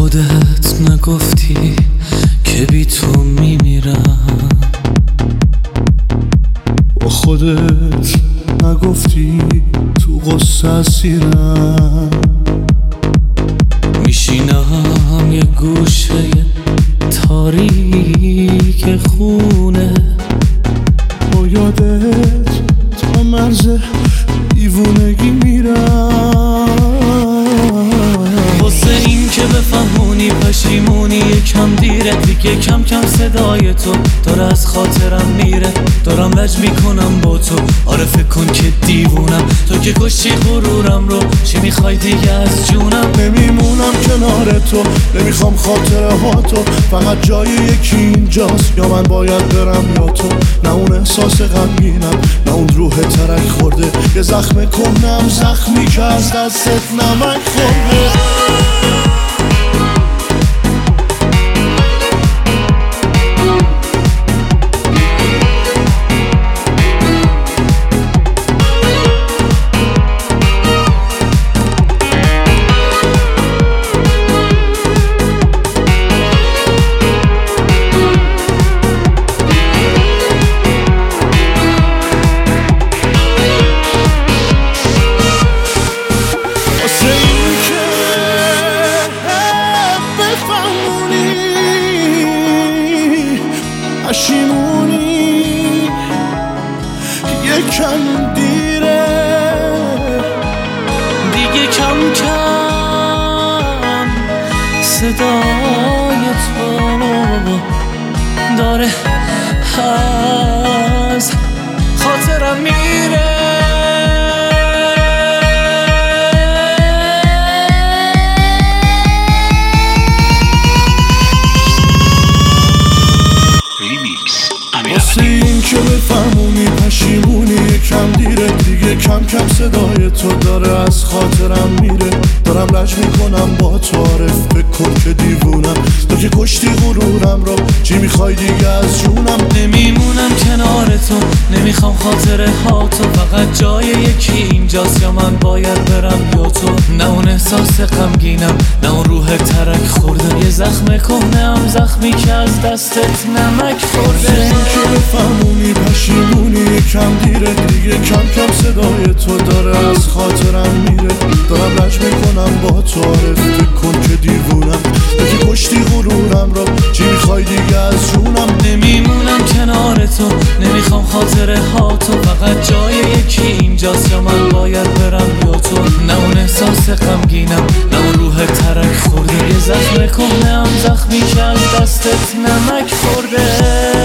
خودت نگفتی که بی تو میمیرم، با خودت نگفتی تو غصه اسیرم. میشینم یه گوشه تاریک خونه، با یادت تا مرز دیوونگی میرم. واسه این که بفهمونی پشیمونی یکم دیره دیگه، کم کم صدای تو داره از خاطرم میره. دارم لج میکنم با تو، آره فکر کن که دیوونم. تو که کشتی غرورم رو، چی میخوای دیگه از جونم؟ نمیمونم کنار تو، نمیخوام خاطره ها تو، فقط جای یکی اینجاست، یا من باید برم یا تو. نه اون احساس غمگینم، نه اون روح ترک خورده، یه زخم کهنم، زخمی که از دستت نمک خورده. پشیمونی یکم دیره دیگه، کم کم صدای تو داره از خاطرم میره. واسه این که بفهمونی پشیمونی یکم دیره دیگه، کم کم صدای تو داره از خاطرم میره. دارم لج میکنم با تو، عارف فکر کن که دیوونم. تو که کشتی غرورم رو، چی میخوای دیگه از جونم؟ نمیمونم کنار تو، نمیخوام خاطره ها تو، فقط جای یکی اینجاست، یا من باید برم یا تو. نه اون احساس غمگینم، نه اون روح ترک خورده، یه زخم کهنه‌ام، زخمی که از دستت نمک خورده. این که بفهمونی پشیمونی یکم دیره دیگه، کم کم صدای تو داره از خاطرم میره. دارم لج میکنم با تو، عارف فکر کن که دیوونم. تو که کشتی غرورم رو، چی میخوای دیگه از جونم؟ نمیمونم کنار تو، نمیخوام خاطره ها تو، فقط جای یکی اینجاست، یا من باید برم یا تو. نه اون احساس غمگینم، نه اون روح ترک خورده، یه زخم کهنه‌ام، زخمی که از دستت نمک خورده.